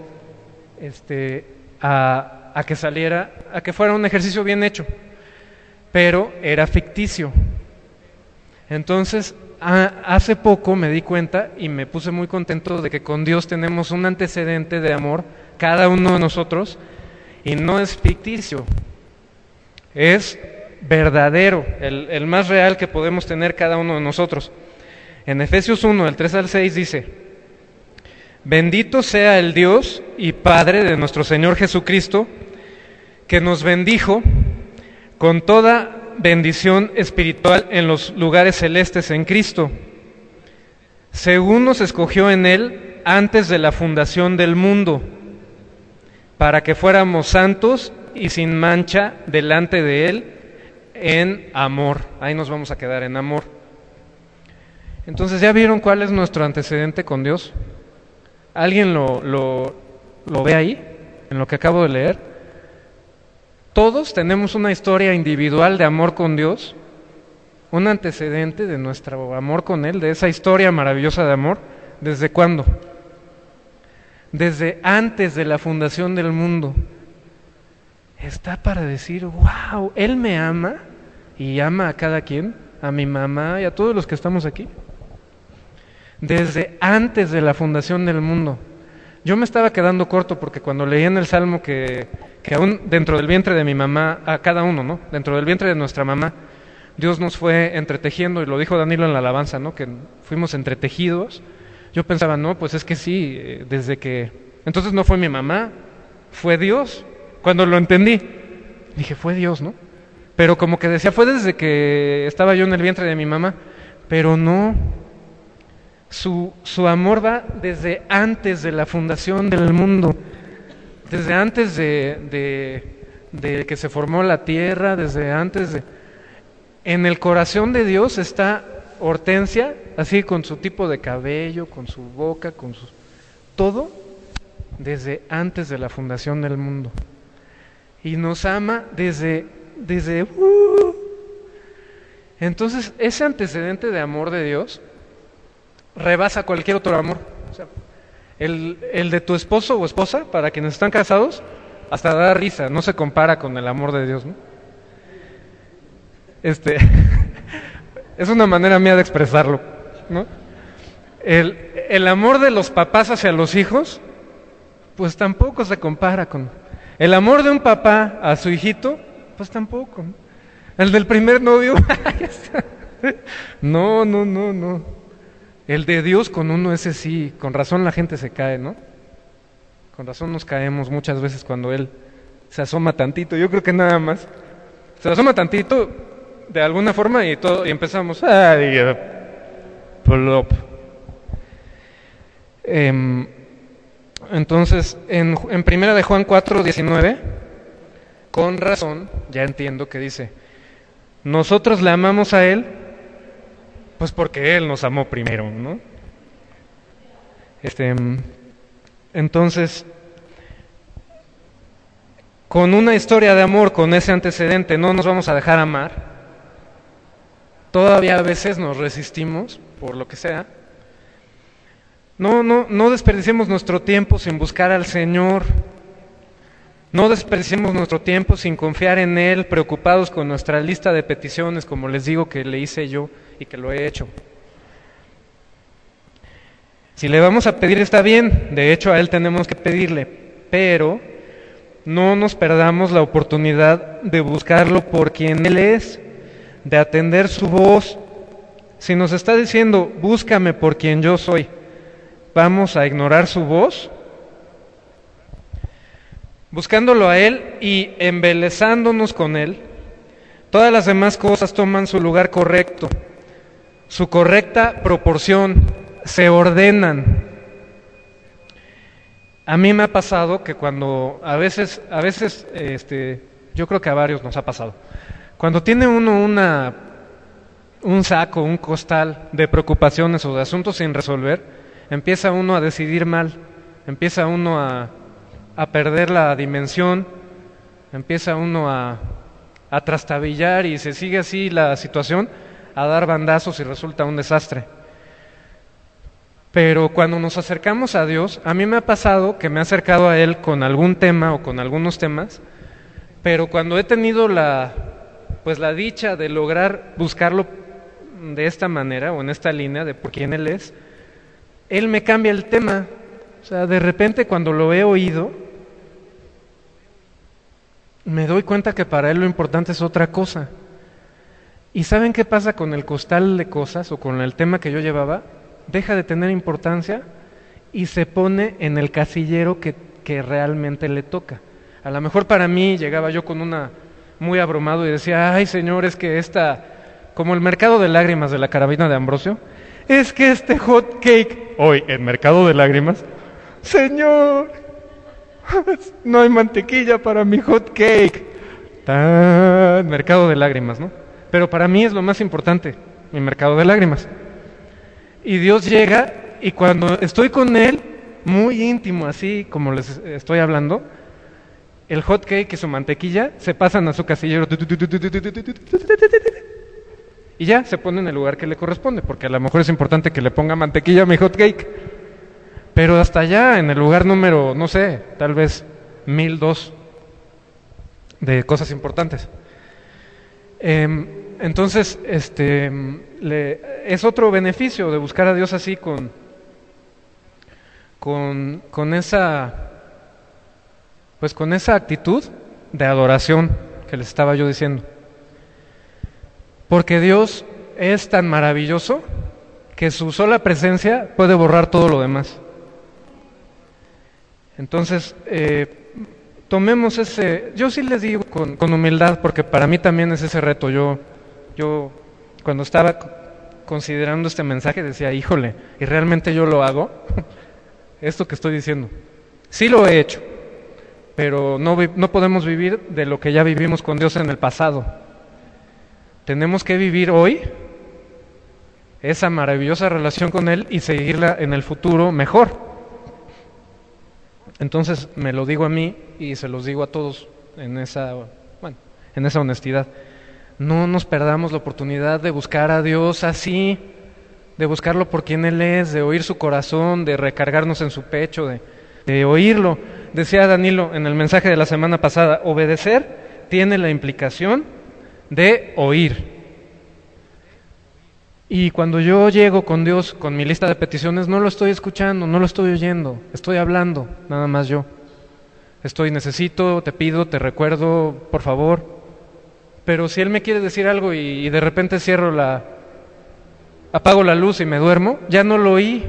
a que saliera, a que fuera un ejercicio bien hecho, pero era ficticio. Entonces, hace poco me di cuenta y me puse muy contento de que con Dios tenemos un antecedente de amor, cada uno de nosotros, y no es ficticio, es verdadero, el más real que podemos tener cada uno de nosotros. En Efesios 1, del 3 al 6 dice, bendito sea el Dios y Padre de nuestro Señor Jesucristo, que nos bendijo con toda bendición espiritual en los lugares celestes en Cristo, según nos escogió en Él antes de la fundación del mundo, para que fuéramos santos y sin mancha delante de Él en amor. Ahí nos vamos a quedar, en amor. Entonces, ¿ya vieron cuál es nuestro antecedente con Dios? ¿Alguien lo ve ahí, en lo que acabo de leer? Todos tenemos una historia individual de amor con Dios, un antecedente de nuestro amor con Él, de esa historia maravillosa de amor. ¿Desde cuándo? Desde antes de la fundación del mundo. Está para decir, wow, Él me ama y ama a cada quien, a mi mamá y a todos los que estamos aquí. Desde antes de la fundación del mundo. Yo me estaba quedando corto porque cuando leí en el Salmo que aún dentro del vientre de mi mamá, a cada uno, ¿no? Dentro del vientre de nuestra mamá, Dios nos fue entretejiendo, y lo dijo Danilo en la alabanza, ¿no? Que fuimos entretejidos. Yo pensaba, no, pues es que sí, desde que... Entonces no fue mi mamá, fue Dios. Cuando lo entendí, dije, fue Dios, ¿no? Pero como que decía, fue desde que estaba yo en el vientre de mi mamá, pero no. Su amor va desde antes de la fundación del mundo, desde antes de que se formó la tierra, desde antes de... En el corazón de Dios está Hortensia, así con su tipo de cabello, con su boca, con su... Todo desde antes de la fundación del mundo. Y nos ama desde Entonces, ese antecedente de amor de Dios rebasa cualquier otro amor. O sea, el de tu esposo o esposa, para quienes están casados, hasta da risa, no se compara con el amor de Dios, ¿no? Es una manera mía de expresarlo, ¿no? El amor de los papás hacia los hijos, pues tampoco se compara con... El amor de un papá a su hijito, pues tampoco, ¿no? El del primer novio, no. El de Dios con uno, ese sí, con razón la gente se cae, ¿no? Con razón nos caemos muchas veces cuando Él se asoma tantito. Yo creo que nada más se asoma tantito, de alguna forma y empezamos. Ay, plop. Entonces, en primera de Juan 4:19, con razón, ya entiendo que dice, nosotros le amamos a Él, pues porque Él nos amó primero, ¿no? Entonces, con una historia de amor, con ese antecedente, no nos vamos a dejar amar. Todavía a veces nos resistimos, por lo que sea. No desperdiciemos nuestro tiempo sin buscar al Señor. No desperdiciemos nuestro tiempo sin confiar en Él, preocupados con nuestra lista de peticiones, como les digo que le hice yo y que lo he hecho. Si le vamos a pedir está bien, de hecho a Él tenemos que pedirle, pero no nos perdamos la oportunidad de buscarlo por quien Él es, de atender su voz. Si nos está diciendo, búscame por quien yo soy, ¿vamos a ignorar su voz? Buscándolo a Él y embelezándonos con Él, todas las demás cosas toman su lugar correcto, su correcta proporción, se ordenan. A mí me ha pasado que cuando a veces, yo creo que a varios nos ha pasado, cuando tiene uno un saco, un costal de preocupaciones o de asuntos sin resolver, empieza uno a decidir mal, empieza uno a perder la dimensión, empieza uno a trastabillar y se sigue así la situación, a dar bandazos y resulta un desastre. Pero cuando nos acercamos a Dios, a mí me ha pasado que me he acercado a Él con algún tema o con algunos temas, pero cuando he tenido la dicha de lograr buscarlo de esta manera o en esta línea de por quién Él es, Él me cambia el tema. O sea, de repente cuando lo he oído, me doy cuenta que para Él lo importante es otra cosa. ¿Y saben qué pasa con el costal de cosas o con el tema que yo llevaba? Deja de tener importancia y se pone en el casillero que realmente le toca. A lo mejor para mí llegaba yo con una muy abrumado y decía, ay Señor, es que como el mercado de lágrimas de la carabina de Ambrosio, es que este hot cake, hoy en mercado de lágrimas, Señor, no hay mantequilla para mi hot cake. Mercado de lágrimas, ¿no? Pero para mí es lo más importante, mi mercado de lágrimas. Y Dios llega y cuando estoy con Él, muy íntimo, así como les estoy hablando, el hot cake y su mantequilla se pasan a su casillero y ya se pone en el lugar que le corresponde, porque a lo mejor es importante que le ponga mantequilla a mi hot cake, pero hasta allá, en el lugar número, no sé, tal vez 1002 de cosas importantes. Entonces, es otro beneficio de buscar a Dios así con esa actitud de adoración que les estaba yo diciendo. Porque Dios es tan maravilloso que su sola presencia puede borrar todo lo demás. Entonces, tomemos yo sí les digo con humildad, porque para mí también es ese reto. Yo cuando estaba considerando este mensaje decía, híjole, ¿y realmente yo lo hago? Esto que estoy diciendo. Sí lo he hecho, pero no podemos vivir de lo que ya vivimos con Dios en el pasado. Tenemos que vivir hoy esa maravillosa relación con Él y seguirla en el futuro mejor. Entonces me lo digo a mí y se los digo a todos en esa honestidad. No nos perdamos la oportunidad de buscar a Dios así, de buscarlo por quien Él es, de oír su corazón, de recargarnos en su pecho, de oírlo. Decía Danilo en el mensaje de la semana pasada, obedecer tiene la implicación de oír. Y cuando yo llego con Dios, con mi lista de peticiones, no lo estoy escuchando, no lo estoy oyendo, estoy hablando, nada más yo. Necesito, te pido, te recuerdo, por favor. Pero si Él me quiere decir algo y de repente apago la luz y me duermo, ya no lo oí.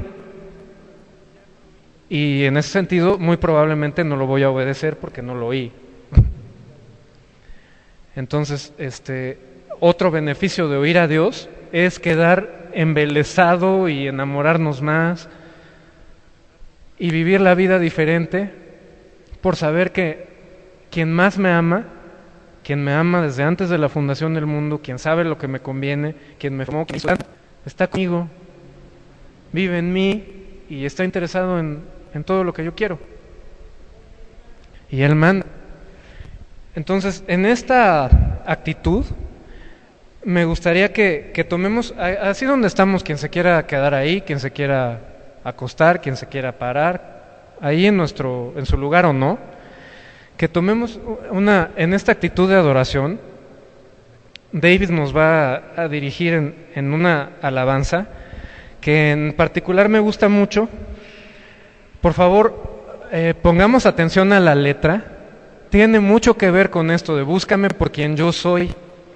Y en ese sentido, muy probablemente no lo voy a obedecer porque no lo oí. Entonces, otro beneficio de oír a Dios es quedar embelesado y enamorarnos más y vivir la vida diferente por saber que quien más me ama, quien me ama desde antes de la fundación del mundo, quien sabe lo que me conviene, quien me formó, quien está conmigo, vive en mí y está interesado en todo lo que yo quiero. Y Él manda. Entonces, en esta actitud, me gustaría que tomemos, así donde estamos, quien se quiera quedar ahí, quien se quiera acostar, quien se quiera parar, ahí en su lugar o no, que tomemos en esta actitud de adoración. David nos va a dirigir en una alabanza que en particular me gusta mucho. Por favor, pongamos atención a la letra. Tiene mucho que ver con esto de búscame por quien yo soy.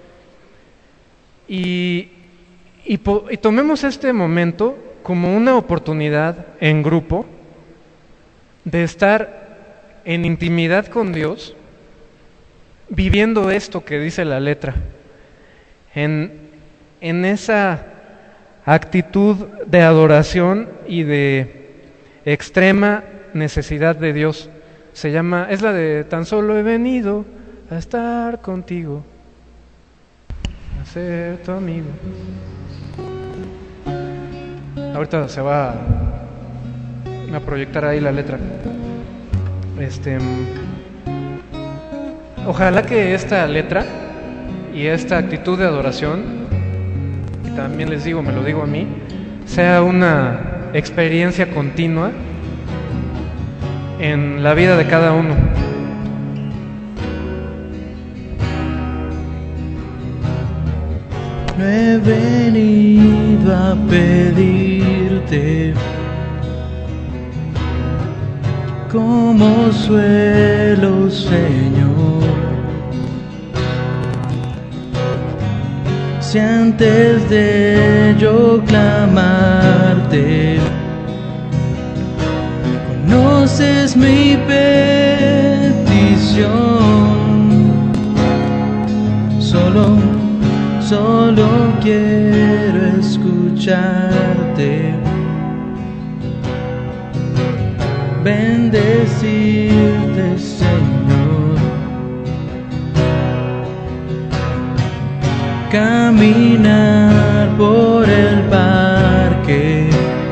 Y tomemos este momento como una oportunidad en grupo de estar en intimidad con Dios, viviendo esto que dice la letra, en esa actitud de adoración y de extrema necesidad de Dios. Es la de tan solo he venido a estar contigo, a ser tu amigo. Ahorita se va a proyectar ahí la letra. Ojalá que esta letra y esta actitud de adoración, y también les digo, me lo digo a mí, sea una experiencia continua en la vida de cada uno.
No he venido a pedirte como suelo, Señor, si antes de yo clamarte conoces mi petición. Solo quiero escucharte, bendecirte, Señor, caminar por el parque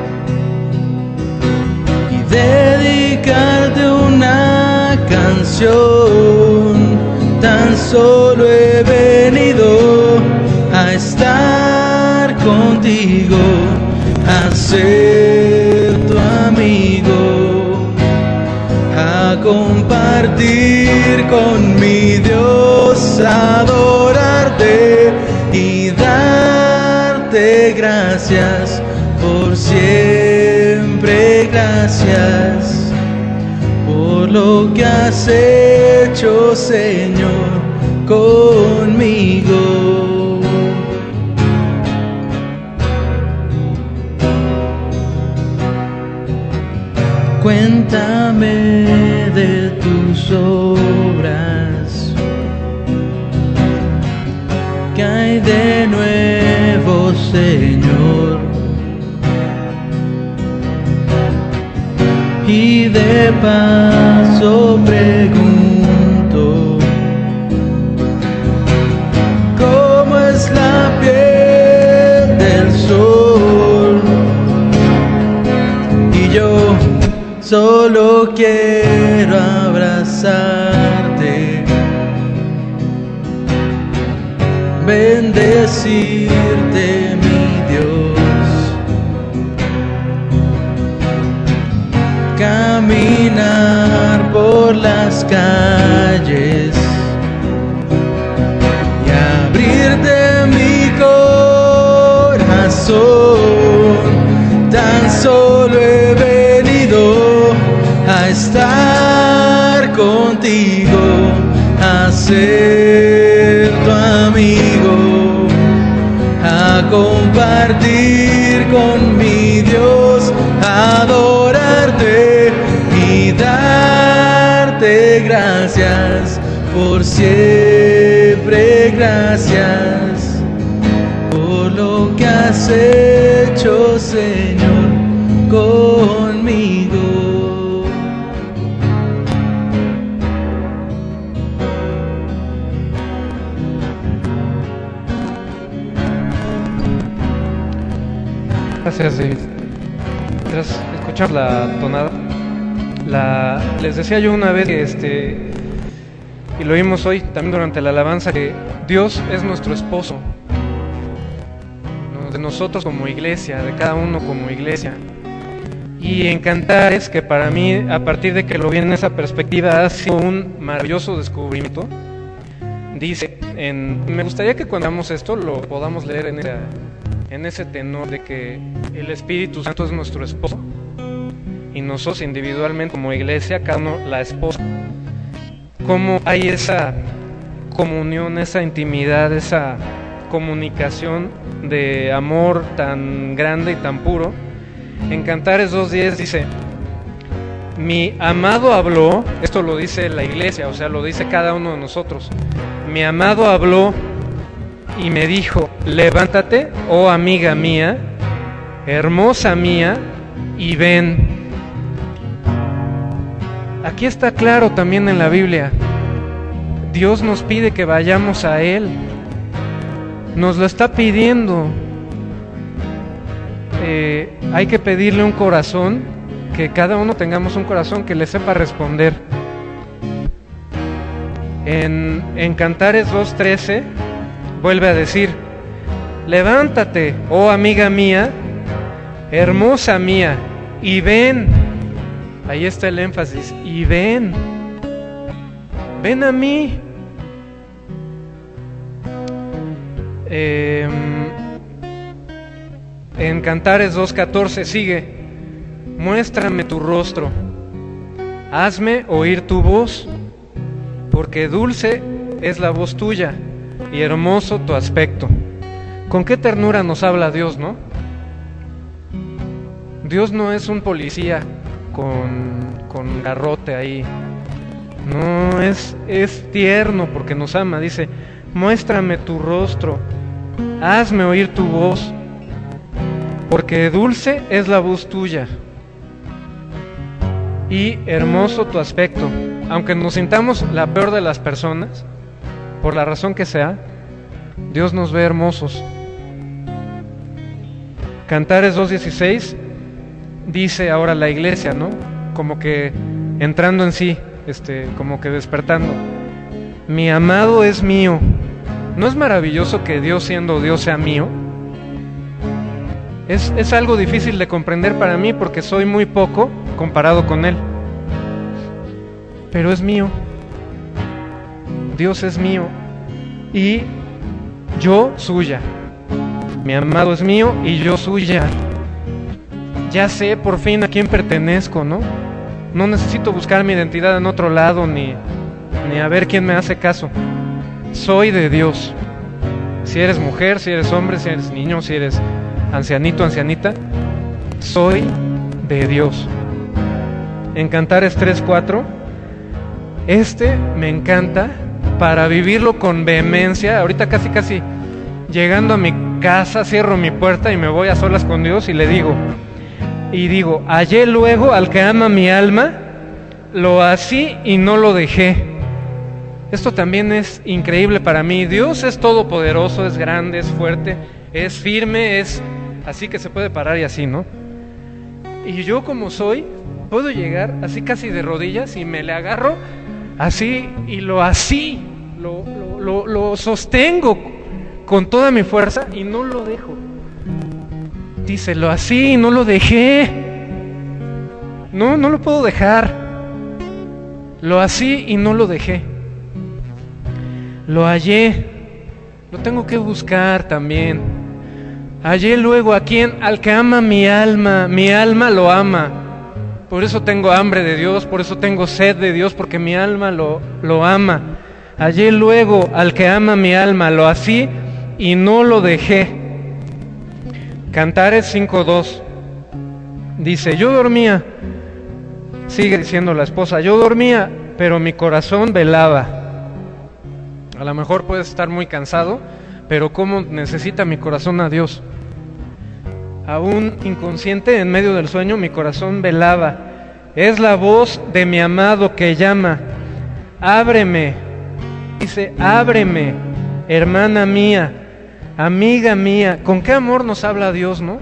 y dedicarte una canción. Tan solo he venido a estar contigo, a ser tu amigo, a compartir con mi Dios, adorarte y darte gracias por siempre. Gracias por lo que has hecho, Señor, conmigo. Cuéntame de tus obras, ¿qué hay de nuevo, Señor? Y de paso pregunto, ¿cómo es la piel del sol? Y yo solo quiero abrazarte, bendecirte, mi Dios, caminar por las calles y abrirte mi corazón. Tan solo he venido a estar contigo, a ser tu amigo, a compartir con mi Dios, a adorarte y darte gracias por siempre. Gracias has hecho, Señor, conmigo.
Gracias, David. Tras escuchar la tonada, les decía yo una vez que y lo vimos hoy también durante la alabanza, que Dios es nuestro esposo, ¿no? De nosotros como iglesia, de cada uno como iglesia. Y en Cantares, que para mí, a partir de que lo vi en esa perspectiva, ha sido un maravilloso descubrimiento. Dice, me gustaría que cuando hagamos esto lo podamos leer en ese tenor de que el Espíritu Santo es nuestro esposo y nosotros individualmente como iglesia, cada uno la esposa. Cómo hay esa comunión, esa intimidad, esa comunicación de amor tan grande y tan puro. En Cantares 2:10 dice: mi amado habló, esto lo dice la iglesia, o sea, lo dice cada uno de nosotros. Mi amado habló y me dijo: levántate, oh amiga mía, hermosa mía, y ven. Aquí está claro también en la Biblia, Dios nos pide que vayamos a Él, nos lo está pidiendo. Hay que pedirle un corazón, que cada uno tengamos un corazón que le sepa responder. En Cantares 2:13 vuelve a decir: levántate, oh amiga mía, hermosa mía, y ven. Ahí está el énfasis, y ven. Ven a mí. En Cantares 2:14 sigue: muéstrame tu rostro, hazme oír tu voz, porque dulce es la voz tuya y hermoso tu aspecto. Con qué ternura nos habla Dios, ¿no? Dios no es un policía con garrote ahí. No, es tierno porque nos ama. Dice: muéstrame tu rostro, hazme oír tu voz, porque dulce es la voz tuya y hermoso tu aspecto. Aunque nos sintamos la peor de las personas, por la razón que sea, Dios nos ve hermosos. Cantares 2:16 dice ahora la iglesia, ¿no? Como que entrando en sí, como que despertando: mi amado es mío. ¿No es maravilloso que Dios, siendo Dios, sea mío? Es algo difícil de comprender para mí porque soy muy poco comparado con Él. Pero es mío. Dios es mío y yo suya. Mi amado es mío y yo suya. Ya sé por fin a quién pertenezco, ¿no? No necesito buscar mi identidad en otro lado ni a ver quién me hace caso. Soy de Dios. Si eres mujer, si eres hombre, si eres niño, si eres ancianito, ancianita, soy de Dios. En Cantares 3:4, me encanta para vivirlo con vehemencia. Ahorita casi llegando a mi casa, cierro mi puerta y me voy a solas con Dios y le digo, hallé luego al que ama mi alma, lo así y no lo dejé. Esto también es increíble para mí. Dios es todopoderoso, es grande, es fuerte, es firme, es así que se puede parar y así, ¿no? Y yo como soy, puedo llegar así casi de rodillas y me le agarro así y lo sostengo con toda mi fuerza y no lo dejo. Dice, lo así y no lo dejé. No lo puedo dejar. Lo así y no lo dejé. Lo hallé. Lo tengo que buscar también. Hallé luego a quien, al que ama mi alma lo ama. Por eso tengo hambre de Dios, por eso tengo sed de Dios, porque mi alma lo ama. Hallé luego al que ama mi alma, lo así y no lo dejé. Cantares 5:2 dice, yo dormía, sigue diciendo la esposa, yo dormía, pero mi corazón velaba. A lo mejor puedes estar muy cansado, pero ¿cómo necesita mi corazón a Dios? aún inconsciente, en medio del sueño, mi corazón velaba. Es la voz de mi amado que llama. Ábreme, dice, ábreme, hermana mía, amiga mía. ¿Con qué amor nos habla Dios, no?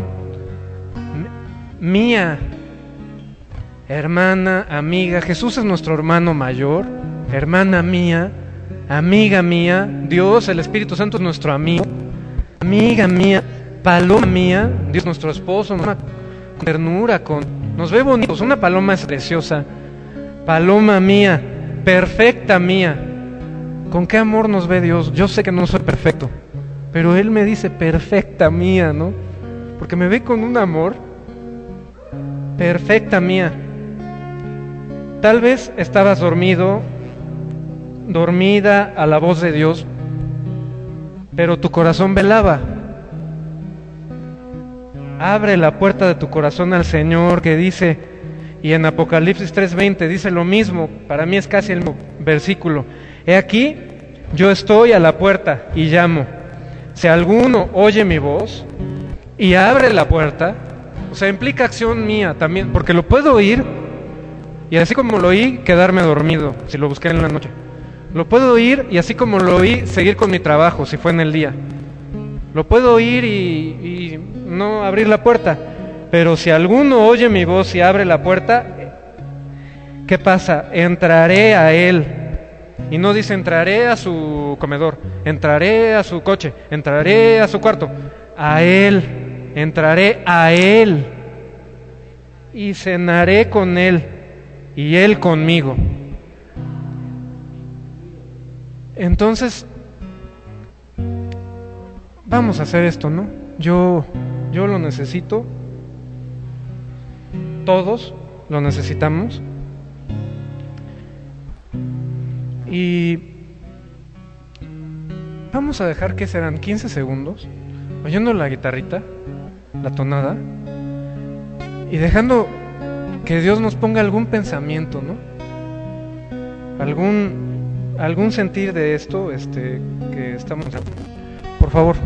Mía, hermana, amiga. Jesús es nuestro hermano mayor, hermana mía, amiga mía. Dios, el Espíritu Santo, es nuestro amigo, amiga mía, paloma mía. Dios, nuestro esposo, con ternura, nos ve bonitos. Una paloma es preciosa. Paloma mía, perfecta mía. ¿Con qué amor nos ve Dios? Yo sé que no soy perfecto, pero Él me dice perfecta mía, ¿no? Porque me ve con un amor. Perfecta mía. Tal vez estabas dormido, dormida a la voz de Dios, pero tu corazón velaba. Abre la puerta de tu corazón al Señor, que dice, y en Apocalipsis 3:20 dice lo mismo. Para mí es casi el mismo versículo. He aquí, yo estoy a la puerta y llamo. Si alguno oye mi voz y abre la puerta, o sea, implica acción mía también, porque lo puedo oír y así como lo oí, quedarme dormido, si lo busqué en la noche. Lo puedo oír y así como lo oí, seguir con mi trabajo, si fue en el día. Lo puedo oír y no abrir la puerta. Pero si alguno oye mi voz y abre la puerta, ¿qué pasa? Entraré a él. Y no dice entraré a su comedor, entraré a su coche, entraré a su cuarto. A él, entraré a él. Y cenaré con él y él conmigo. Entonces, vamos a hacer esto, ¿no? Yo lo necesito. Todos lo necesitamos. Y vamos a dejar que serán 15 segundos oyendo la guitarrita, la tonada, y dejando que Dios nos ponga algún pensamiento, ¿no? Algún sentir de esto que estamos haciendo. Por favor.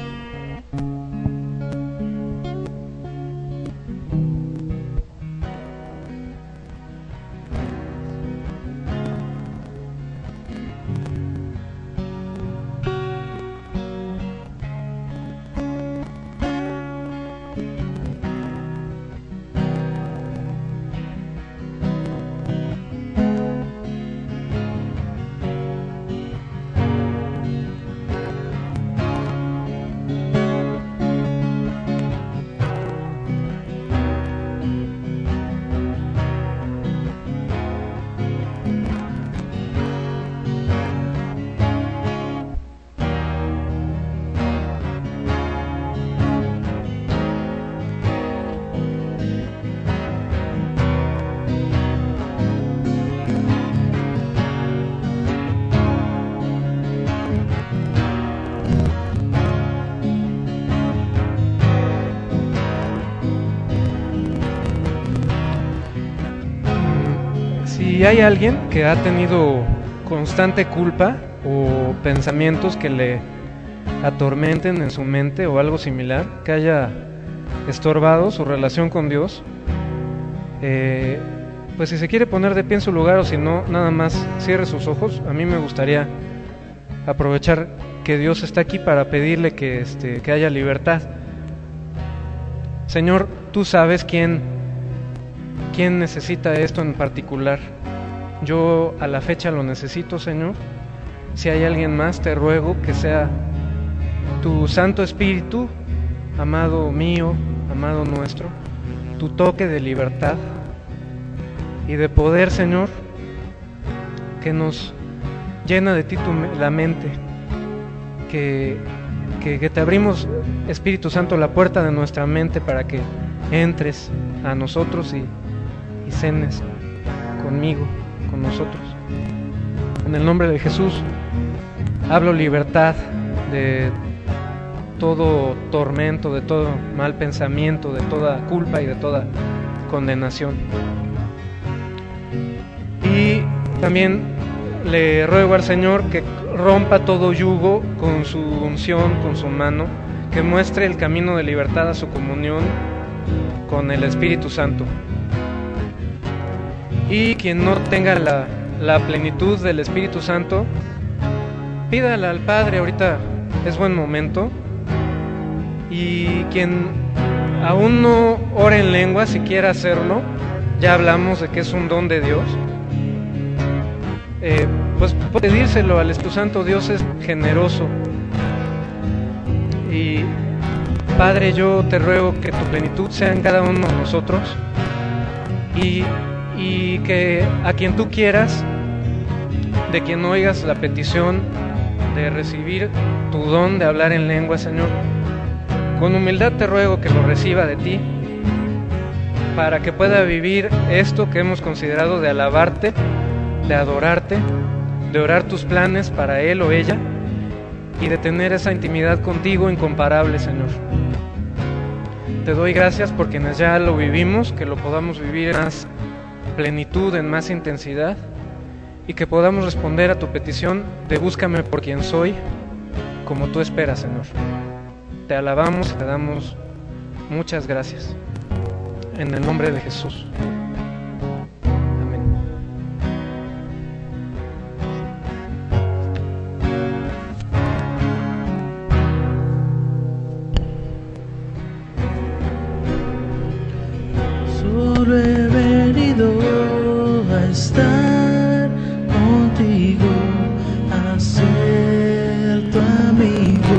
Si hay alguien que ha tenido constante culpa o pensamientos que le atormenten en su mente o algo similar, que haya estorbado su relación con Dios, pues si se quiere poner de pie en su lugar, o si no, nada más cierre sus ojos. A mí me gustaría aprovechar que Dios está aquí para pedirle que haya libertad. Señor, tú sabes quién necesita esto en particular. Yo a la fecha lo necesito, Señor. Si hay alguien más, te ruego que sea tu Santo Espíritu, amado mío, amado nuestro, tu toque de libertad y de poder, Señor, que nos llena de ti la mente, que te abrimos, Espíritu Santo, la puerta de nuestra mente para que entres a nosotros y cenes conmigo, con nosotros. En el nombre de Jesús hablo libertad de todo tormento, de todo mal pensamiento, de toda culpa y de toda condenación. Y también le ruego al Señor que rompa todo yugo con su unción, con su mano, que muestre el camino de libertad a su comunión con el Espíritu Santo. Y quien no tenga la plenitud del Espíritu Santo, pídala al Padre, ahorita es buen momento. Y quien aún no ora en lengua, si quiere hacerlo, ya hablamos de que es un don de Dios, pues pedírselo al Espíritu Santo. Dios es generoso. Y Padre, yo te ruego que tu plenitud sea en cada uno de nosotros, y que a quien tú quieras, de quien oigas la petición de recibir tu don de hablar en lengua, Señor, con humildad te ruego que lo reciba de ti, para que pueda vivir esto que hemos considerado de alabarte, de adorarte, de orar tus planes para él o ella, y de tener esa intimidad contigo incomparable, Señor. Te doy gracias por quienes ya lo vivimos, que lo podamos vivir en más plenitud, en más intensidad, y que podamos responder a tu petición de búscame por quien soy, como tú esperas, Señor. Te alabamos y te damos muchas gracias. En el nombre de Jesús. Amén.
Solo he venido a estar contigo, a ser tu amigo,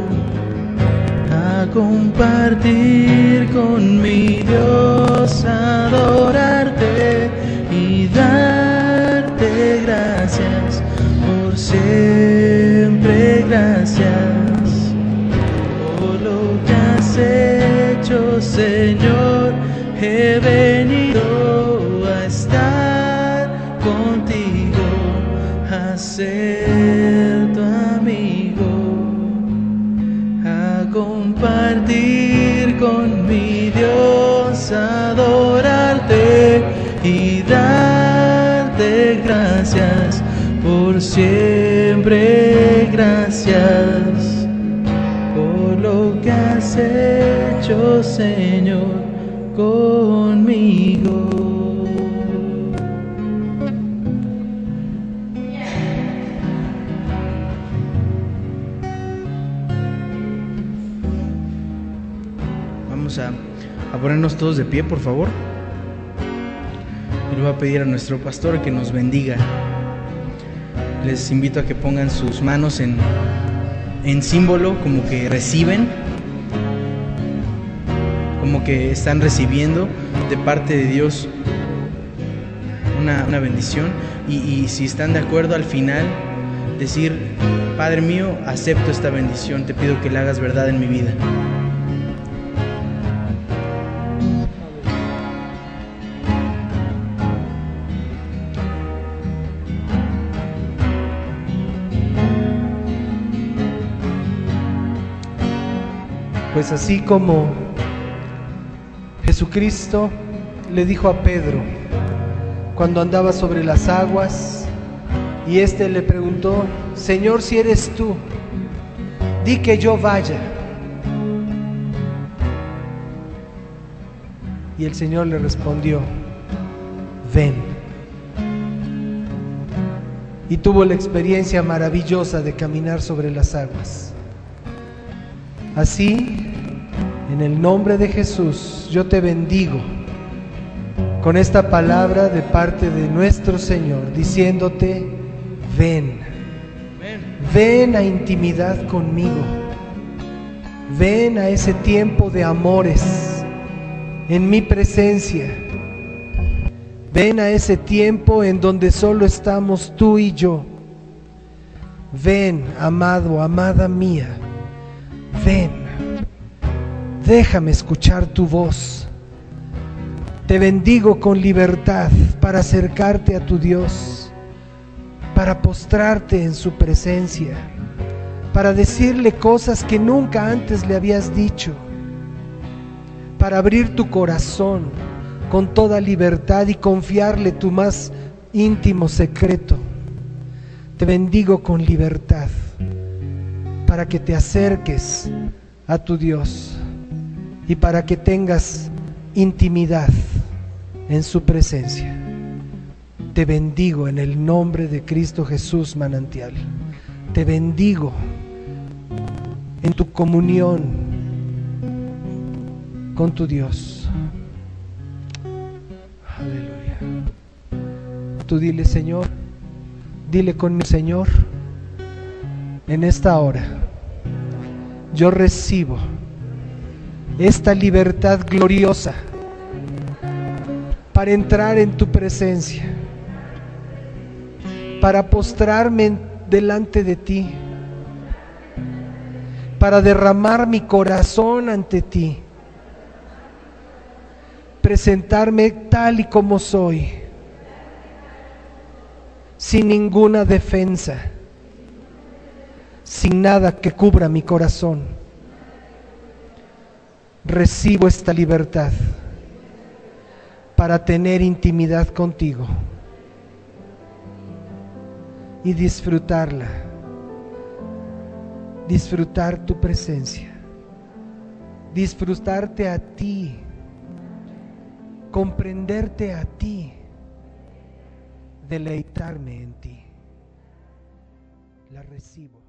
a compartir con mi Dios, a adorarte y darte gracias por siempre. Gracias por lo que has hecho, Señor. He venido a estar contigo, a ser tu amigo, a compartir con mi Dios, a adorarte y darte gracias por siempre. Gracias por lo que has hecho, Señor, conmigo.
Vamos a ponernos todos de pie, por favor. Y le voy a pedir a nuestro pastor que nos bendiga. Les invito a que pongan sus manos en símbolo, como que reciben, como que están recibiendo de parte de Dios una bendición. Y si están de acuerdo, al final decir: Padre mío, acepto esta bendición, te pido que la hagas verdad en mi vida.
Pues así como Jesucristo le dijo a Pedro cuando andaba sobre las aguas, y éste le preguntó: Señor, si eres tú, di que yo vaya. Y el Señor le respondió: ven. Y tuvo la experiencia maravillosa de caminar sobre las aguas. Así, en el nombre de Jesús, yo te bendigo con esta palabra de parte de nuestro Señor, diciéndote: ven, ven a intimidad conmigo, ven a ese tiempo de amores en mi presencia, ven a ese tiempo en donde solo estamos tú y yo. Ven, amado, amada mía, ven, déjame escuchar tu voz. Te bendigo con libertad para acercarte a tu Dios, para postrarte en su presencia, para decirle cosas que nunca antes le habías dicho, para abrir tu corazón con toda libertad y confiarle tu más íntimo secreto. Te bendigo con libertad para que te acerques
a tu Dios y para que tengas intimidad en su presencia. Te bendigo en el nombre de Cristo Jesús, manantial. Te bendigo en tu comunión con tu Dios. Aleluya. Tú dile, Señor, dile conmigo, Señor, en esta hora yo recibo esta libertad gloriosa para entrar en tu presencia, para postrarme delante de ti, para derramar mi corazón ante ti, presentarme tal y como soy, sin ninguna defensa, sin nada que cubra mi corazón. Recibo esta libertad para tener intimidad contigo y disfrutarla, disfrutar tu presencia, disfrutarte a ti, comprenderte a ti, deleitarme en ti. La recibo.